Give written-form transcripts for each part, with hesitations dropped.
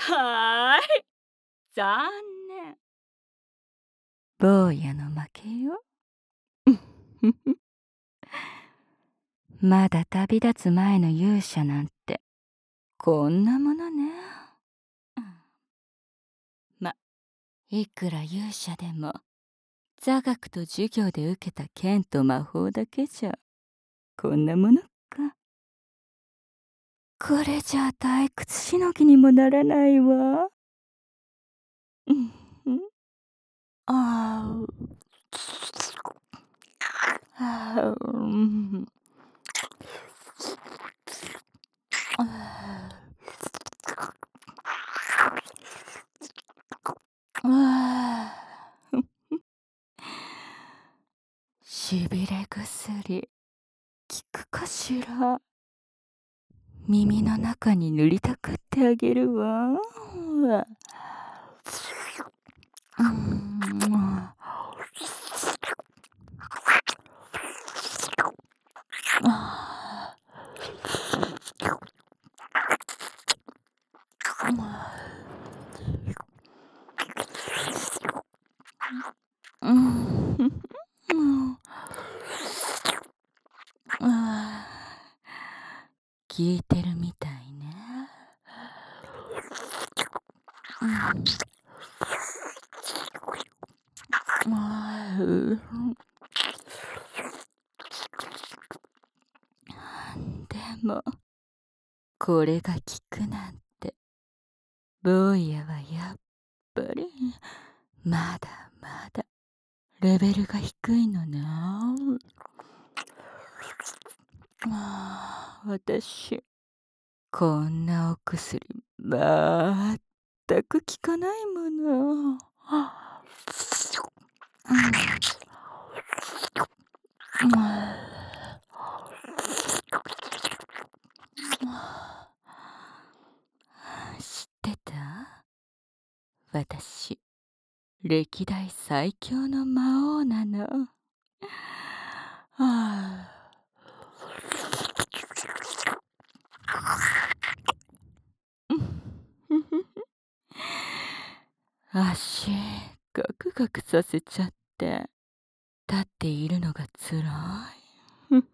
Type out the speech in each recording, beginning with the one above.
はーい、残念。 坊やの負けよ。まだ旅立つ前の勇者なんてこんなものね。ま、いくら勇者でも座学と授業で受けた剣と魔法だけじゃこんなものか。これじゃあ退屈しのぎにもならないわ。ああ、しびれ薬効くかしら。耳の中に塗りたくってあげるわ。聞いてるみたいね。でもこれが効くなんて坊やはやっぱりまだまだレベルが低いのな。私こんなお薬まったく効かないもの。知ってた？私歴代最強の魔王なの。足ガクガクさせちゃって立っているのがつらい。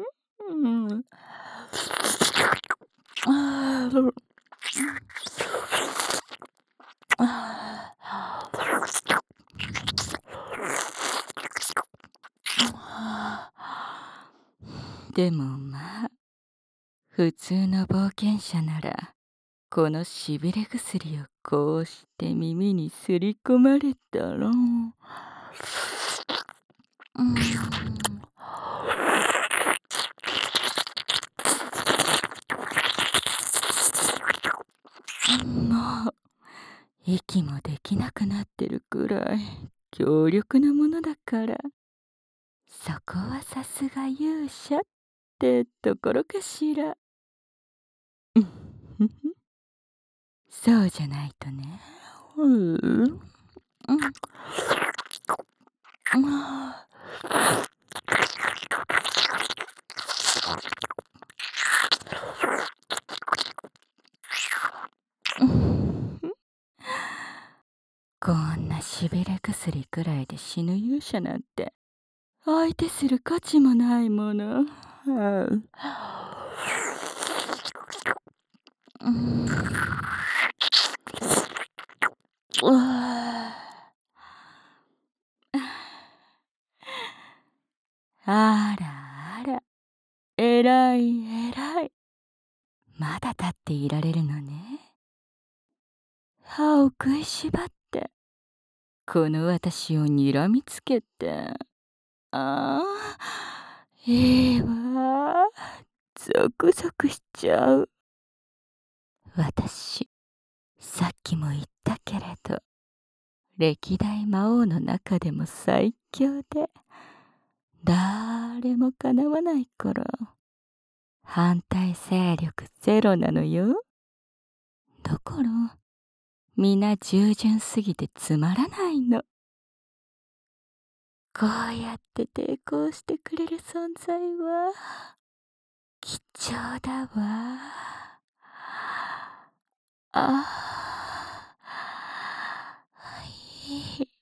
でもまあ普通の冒険者ならこのしびれ薬をこうして耳にすり込まれたら、もう息もできなくなってるくらい強力なものだから、そこはさすが勇者ってところかしら。そうじゃないとね。こんなしびれ薬くらいで死ぬ勇者なんて相手する価値もないもの。あらあら、えらいえらい。まだ立っていられるのね。歯を食いしばってこの私をにらみつけて、あいいわ。ゾクゾクしちゃう。私さっきも言ったけれど歴代魔王の中でも最強で誰もかなわないから反対勢力ゼロなのよ。だから皆従順すぎてつまらないの。こうやって抵抗してくれる存在は貴重だわ。ああ。 いい。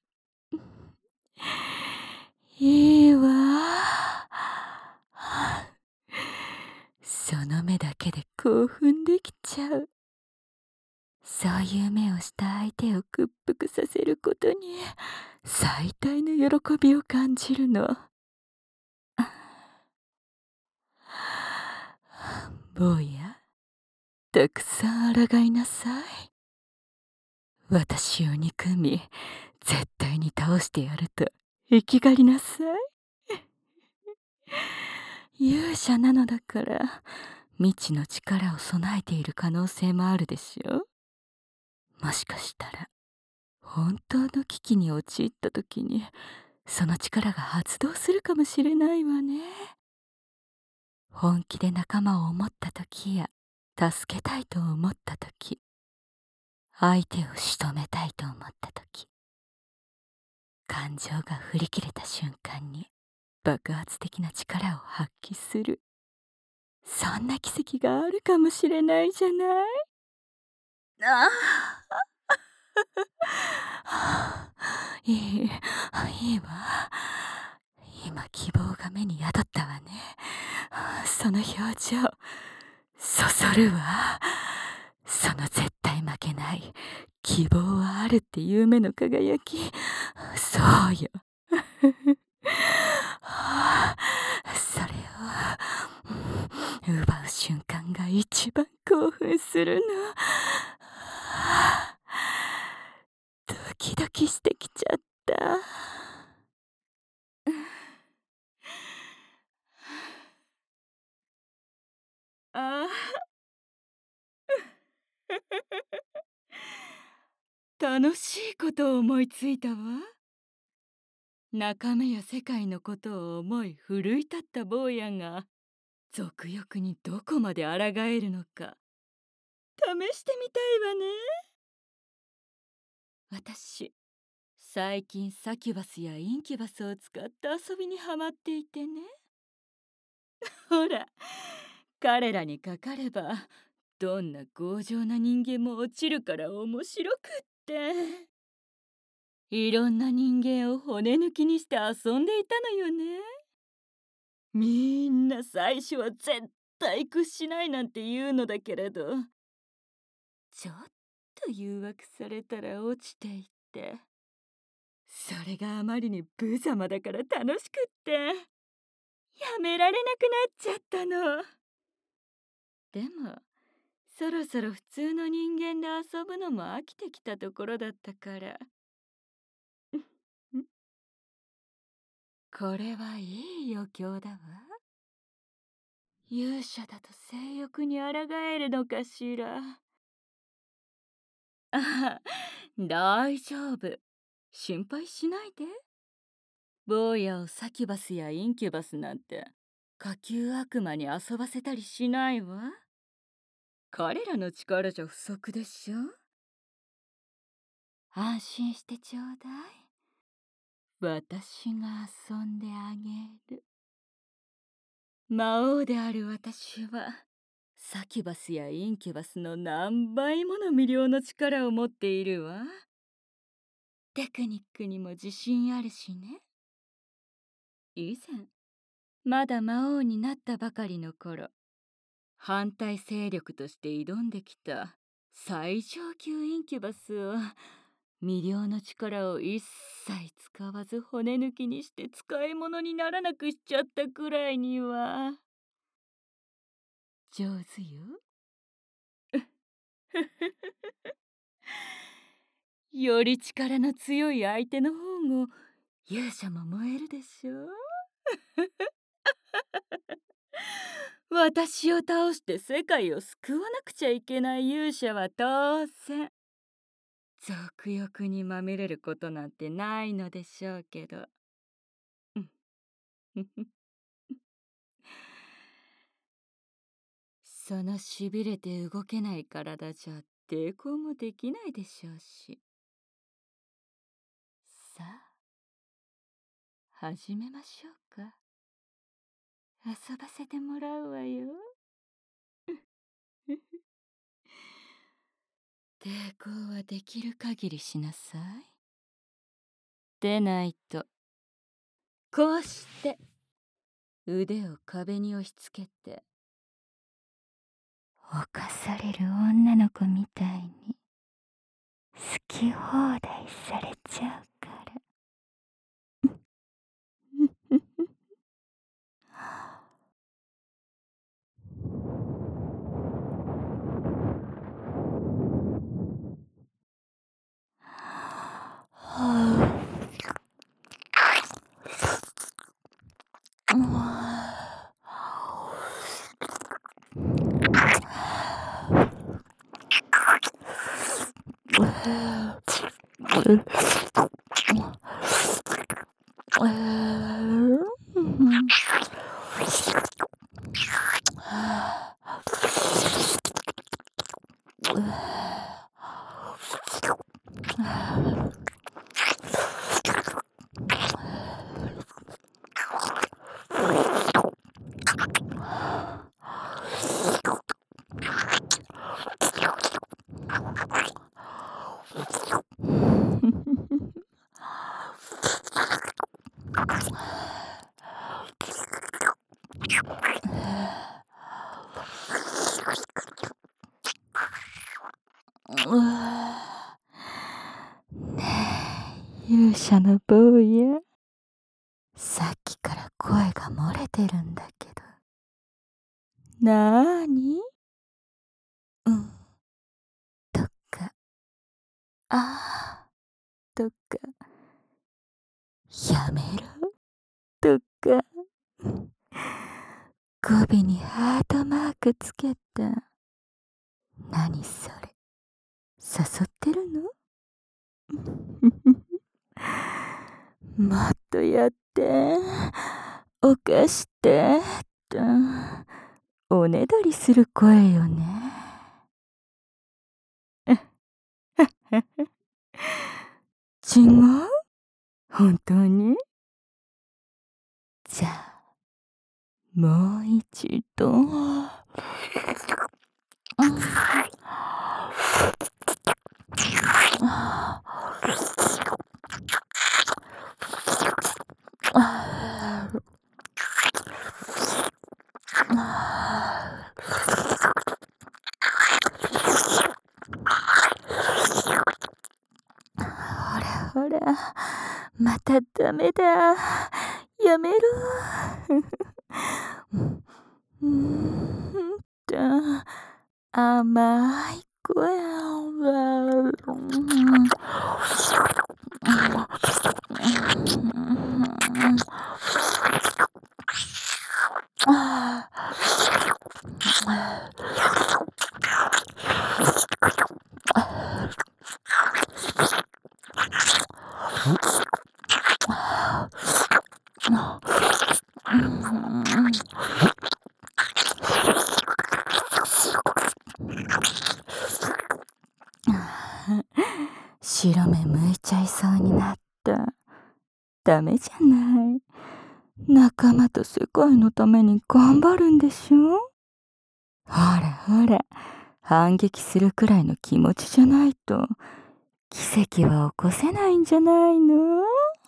いいわ。その目だけで興奮できちゃう。そういう目をした相手を屈服させることに最大の喜びを感じるの。坊や、たくさん抗いなさい。私を憎み、絶対に倒してやると生きがりなさい。勇者なのだから、未知の力を備えている可能性もあるでしょ。もしかしたら、本当の危機に陥った時に、その力が発動するかもしれないわね。本気で仲間を思った時や、助けたいと思った時、相手を仕留めたいと思った時、感情が振り切れた瞬間に爆発的な力を発揮する。そんな奇跡があるかもしれないじゃない。ああ、いい、いいわ。今希望が目に宿ったわね。その表情、そそるわ。その絶対負けない、希望はあるっていう目の輝き。そうよ。それを、奪う瞬間が一番興奮するの。ドキドキしてきちゃった。あ楽しいことを思いついたわ。仲間や世界のことを思い奮い立った坊やが俗欲にどこまで抗えるのか試してみたいわね。私、最近サキュバスやインキュバスを使った遊びにハマっていてね。ほら、彼らにかかればどんな強情な人間も落ちるから面白くって、いろんな人間を骨抜きにして遊んでいたのよね。みんな最初は絶対屈しないなんて言うのだけれど、ちょっと誘惑されたら落ちていって、それがあまりに無様だから楽しくってやめられなくなっちゃったの。でもそろそろ普通の人間で遊ぶのも飽きてきたところだったから、これはいい余興だわ。勇者だと性欲に抗えるのかしら。あ、大丈夫。心配しないで。坊やをサキュバスやインキュバスなんて下級悪魔に遊ばせたりしないわ。彼らの力じゃ不足でしょ。安心してちょうだい。私が遊んであげる。魔王である私はサキュバスやインキュバスの何倍もの魅了の力を持っているわ。テクニックにも自信あるしね。以前まだ魔王になったばかりの頃、反対勢力として挑んできた最上級インキュバスを魅了の力を一切使わず骨抜きにして使い物にならなくしちゃったくらいには上手よ。より力の強い相手の方が勇者も燃えるでしょ。私を倒して世界を救わなくちゃいけない勇者は当然俗欲にまみれることなんてないのでしょうけど。そのしびれて動けない体じゃ抵抗もできないでしょうし。さあ始めましょうか。遊ばせてもらうわよ。抵抗はできる限りしなさい。 でないと。こうして腕を壁に押し付けて、犯される女の子みたいに好き放題されちゃうから。勇者の坊や、さっきから声が漏れてるんだけど。なーに？とか、あーとか、やめろとか、語尾にハートマークつけた。何それ、誘ってるの？もっとやって、犯してと、おねだりする声よね。違う？本当に？じゃあ、もう一度。ほらほら、またダメだ。やめろ。と、甘い声は。白目向いちゃいそうになった。ダメじゃない。仲間と世界のために頑張るんでしょ？ほらほら、反撃するくらいの気持ちじゃないと奇跡は起こせないんじゃないの？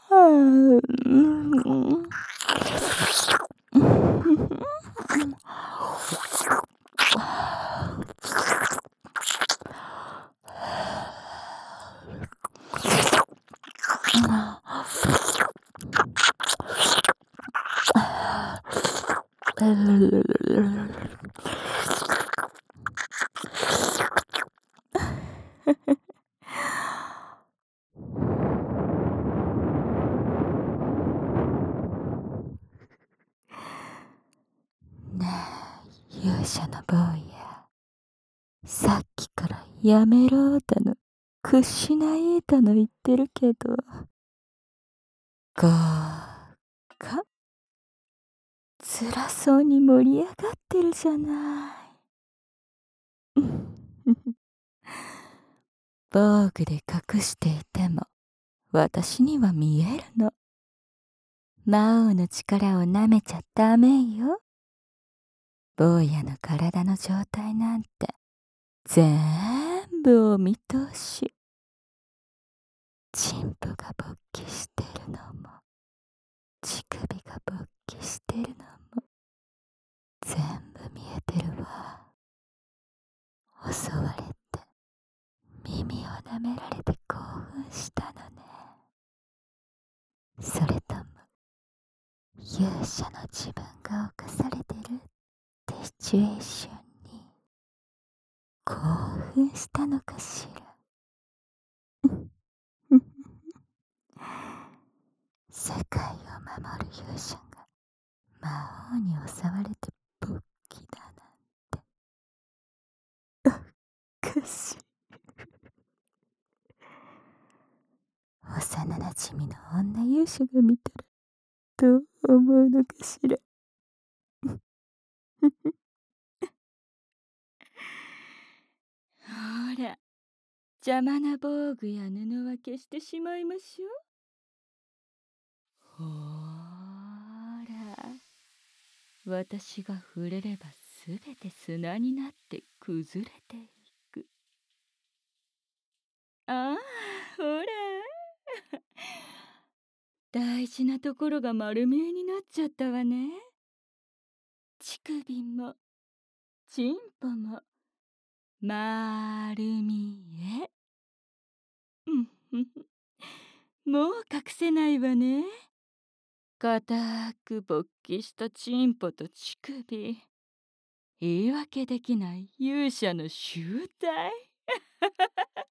ねえ、勇者の坊や。さっきからやめろだの、屈しないだの言ってるけど、こうか？辛そうに盛り上がってるじゃない。防具で隠していても、私には見えるの。魔王の力を舐めちゃダメよ。坊やの体の状態なんて全部お見通し。チンポがボ起してるのも、乳首が勃起してるのも、全部見えてるわ。襲われて、耳を舐められて興奮したのね。それとも、勇者の自分が侵されてるってシチュエーションに興奮したのかしら。世界を守る勇者が魔王に襲われて勃起だなんておかしい。幼なじみの女勇者が見たらどう思うのかしら。 ほら、邪魔な防具や布は消してしまいましょう。ほら、私が触れればすべて砂になって崩れていく。ああ、ほら。大事なところが丸見えになっちゃったわね。乳首も、チンポも、丸見え。うんふふ。もう隠せないわね。固く勃起したチンポと乳首。言い訳できない勇者の集大。あらあら、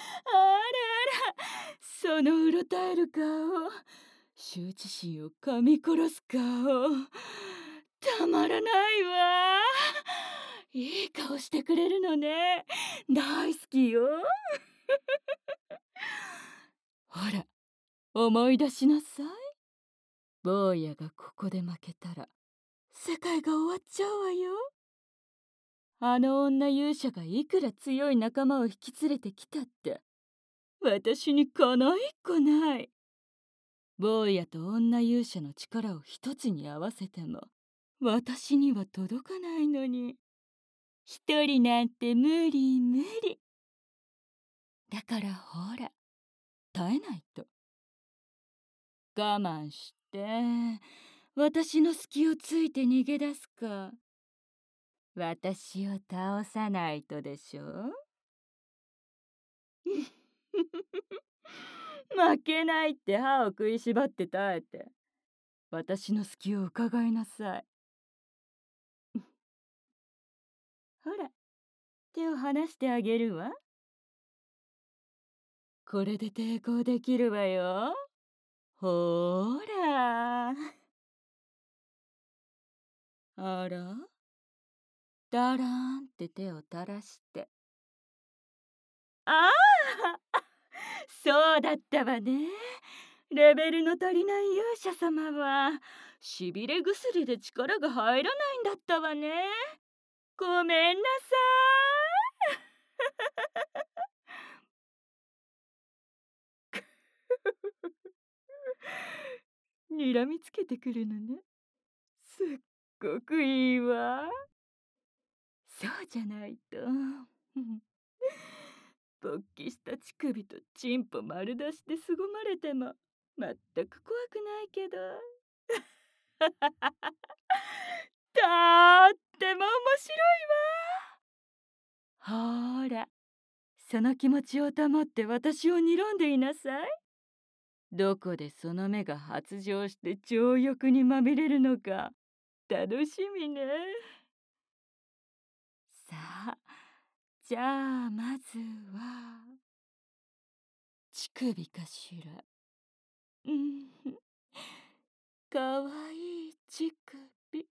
そのうろたえる顔、羞恥心を噛み殺す顔、たまらないわ。いい顔してくれるのね。大好きよ。ほら、思い出しなさい。坊やがここで負けたら世界が終わっちゃうわよ。あの女勇者がいくら強い仲間を引き連れてきたって私にかな一個ない。坊やと女勇者の力を一つに合わせても私には届かないのに、一人なんて無理無理。だからほら、耐えないと。我慢して私の隙をついて逃げ出すか、私を倒さないとでしょ。負けないって歯を食いしばって耐えて私の隙を伺いなさい。ほら、手を離してあげるわ。これで抵抗できるわよ。ほーら。あら、だらーんって手を垂らして。ああそうだったわね。レベルの足りない勇者様はしびれ薬で力が入らないんだったわね。ごめんなさい。にらみつけてくるのね。すっごくいいわ。そうじゃないと。勃起した乳首とチンポ丸出しで凄まれても全く怖くないけど。とっても面白いわ。ほーら、その気持ちを保って私を睨んでいなさい。どこでその目が発情して情欲にまみれるのか楽しみね。さあ、じゃあまずは乳首かしら。うん、かわいい乳首。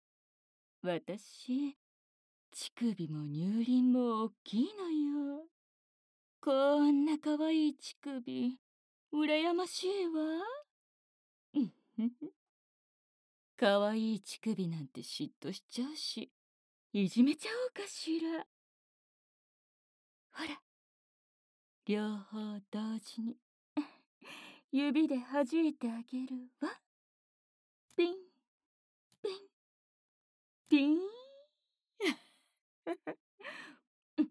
私、乳首も乳輪も大きいのよ。こんなかわいい乳首、羨ましいわ。うんふふ。かわいい乳首なんて嫉妬しちゃうし、いじめちゃおうかしら。ほら、両方同時に指で弾いてあげるわ。ピン、ピン、ピン。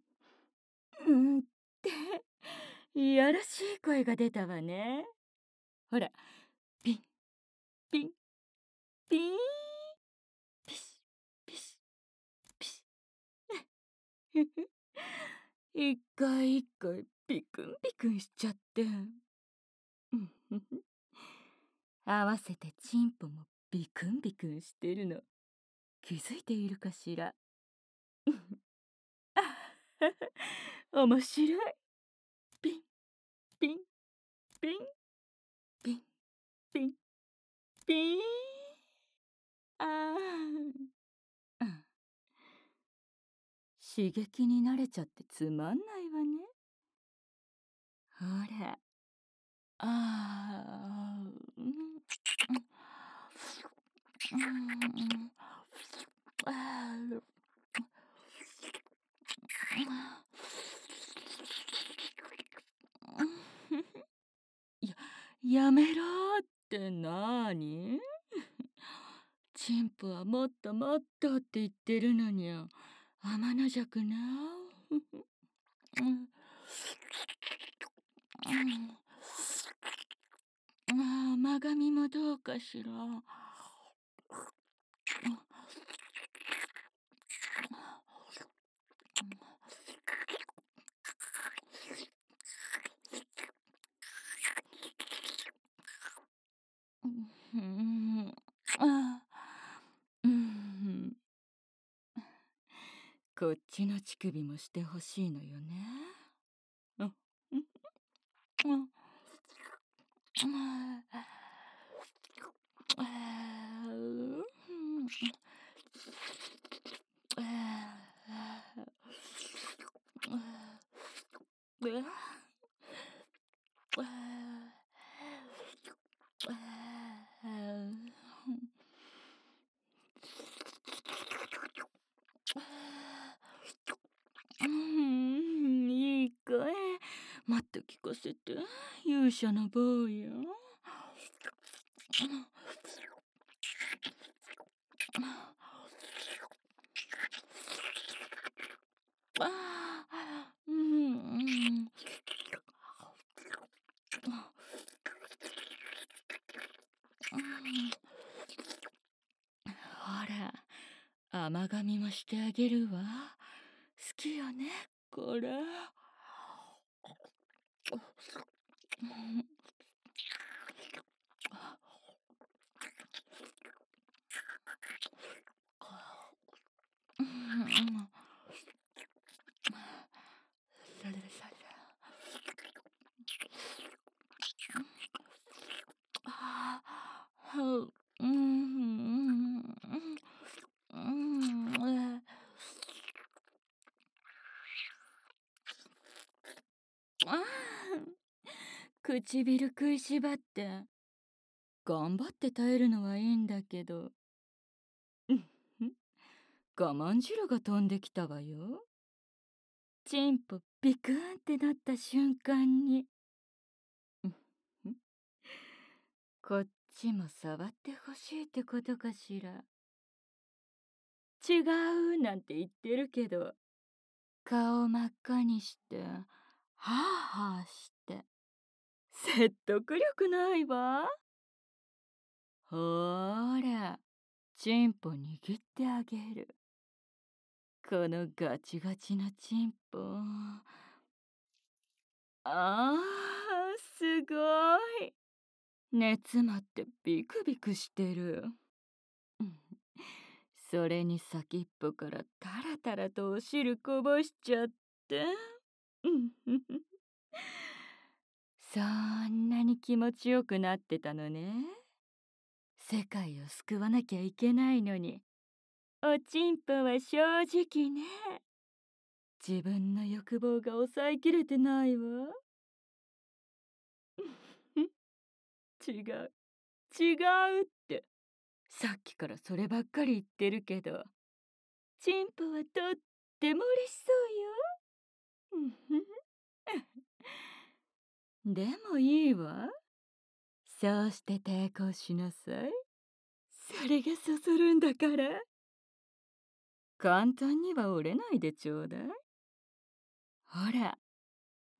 うんって、いやらしい声が出たわね。 ほら、ピン、ピン、ピーン、ピシッ、ピシッ、ピシッ。一回一回ピクンピクンしちゃって。合わせてチンポもビクンビクンしてるの。気づいているかしら。面白い。ピン、ピン、ピン、ピン、ピン、ピーン。ああ。刺激に慣れちゃってつまんないわね。ほら。ああ。やめろってなーに？チンポはもっともっとって言ってるのに天の弱な。甘噛みもどうかしら。こっちの乳首もしてほしいのよね。いい声。もっと聞かせて、勇者の坊や。ほら、甘噛みもしてあげるわ。好きよね、これ。唇食いしばって頑張って耐えるのはいいんだけど、我慢汁が飛んできたわよ。チンポビクンってなった瞬間に、こっちも触ってほしいってことかしら。違うなんて言ってるけど、顔真っ赤にしてはあはあして説得力ないわ。ほーら、チンポ握ってあげる。このガチガチなチンポ。あー、すごい。熱まってビクビクしてる。それに先っぽからタラタラとお汁こぼしちゃって。そんなに気持ちよくなってたのね。世界を救わなきゃいけないのに、おちんぽは正直ね。自分の欲望が抑えきれてないわ。違う、違うって。さっきからそればっかり言ってるけど、チンポはとっても嬉しそうよ。でもいいわ。そうして抵抗しなさい。それがそそるんだから。簡単には折れないでちょうだい。ほら、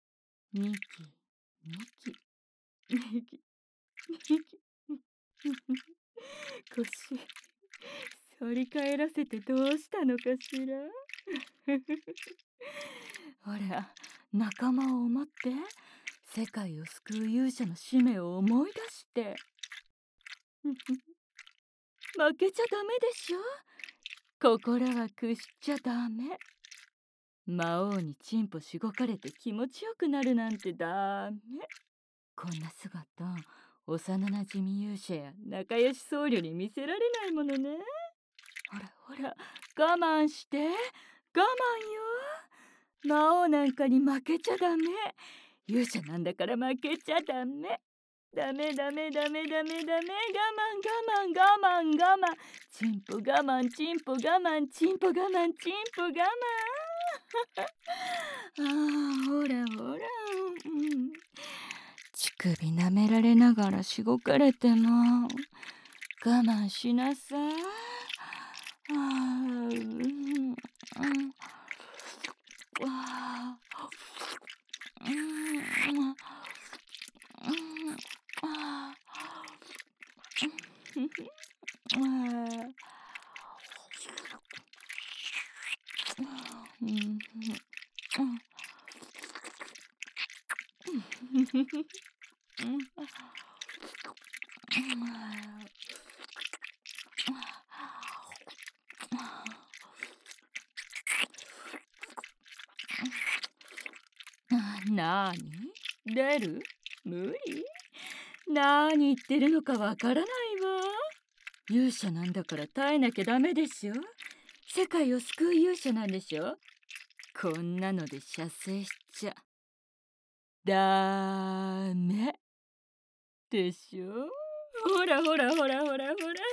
ニキニキニキニキ腰反り返らせてどうしたのかしら。ほら、仲間を思って世界を救う勇者の使命を思い出して。負けちゃダメでしょ。心は屈しちゃダメ。魔王にチンポしごかれて気持ちよくなるなんてダメ。こんな姿、幼なじみ勇者や仲良し僧侶に見せられないものね。ほらほら、我慢して、我慢よ。魔王なんかに負けちゃダメ。勇者なんだから負けちゃダメ。ダメダメダメダメダメ。我慢我慢我慢我慢。チンポ我慢チンポ我慢チンポ我慢チンポ我慢。ああ、ほらほら、乳首舐められながらしごかれても我慢しなさい。ああ、あなに出る？無理？何言ってるのかわからないわ。勇者なんだから耐えなきゃダメでしょ。世界を救う勇者なんでしょ。こんなので射精しちゃダメでしょ。ほらほらほらほらほら。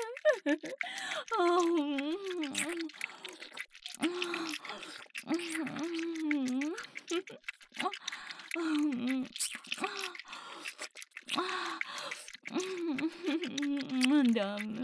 ダメ。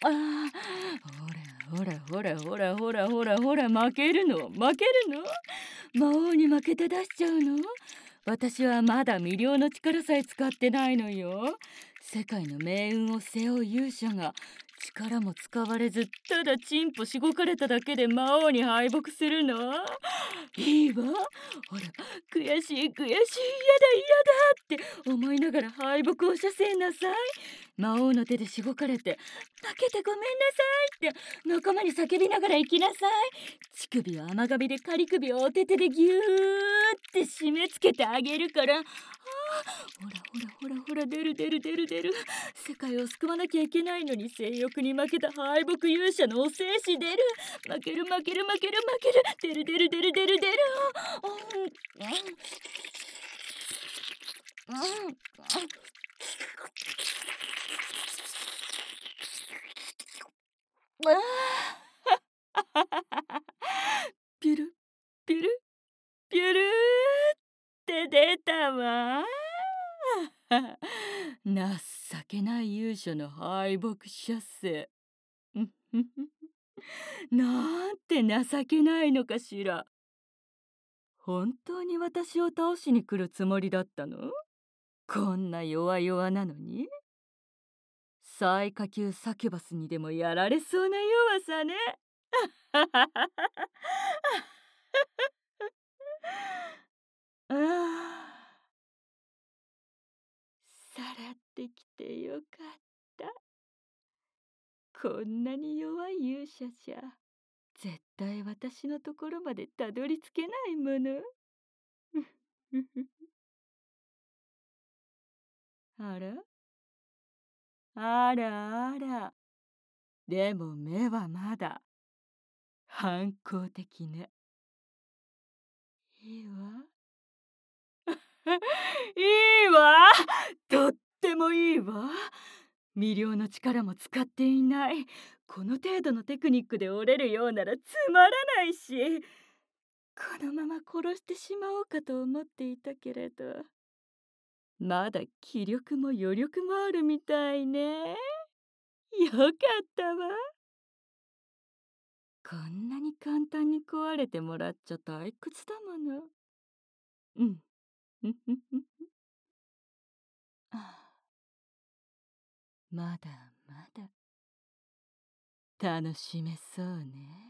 ああ、ほらほらほらほらほらほら、負けるの負けるの、魔王に負けて出しちゃうの。私はまだ魅了の力さえ使ってないのよ。世界の命運を背負う勇者が力も使われず、ただチンポしごかれただけで魔王に敗北するの。いいわ。ほら、悔しい悔しい、嫌だ嫌だって思いながら敗北を射精なさい。魔王の手でしごかれて、負けてごめんなさいって仲間に叫びながら行きなさい。乳首を甘噛みで仮首をお手手でぎゅーって締め付けてあげるから。ほらほらほらほら、出る出る出る出る。世界を救わなきゃいけないのに性欲に負けた敗北勇者のお精子出る。負ける負ける負ける負ける、出る出る出る出る出る。ピュルピュルピュルって出たわ。情けない勇者の敗北者せ。なんて情けないのかしら。本当に私を倒しに来るつもりだったの？こんな弱々なのに。最下級サキュバスにでもやられそうな弱さね。ああ、さらってきてよかった。こんなに弱い勇者じゃ絶対私のところまでたどり着けないもの。あらあらあら、でも目はまだ反抗的ね。いいわ。いいわ。とってもいいわ。魅了の力も使っていない。この程度のテクニックで折れるようならつまらないし、このまま殺してしまおうかと思っていたけれど、まだ気力も余力もあるみたいね。よかったわ。こんなに簡単に壊れてもらっちゃ退屈だもの。うん。あ、まだまだ楽しめそうね。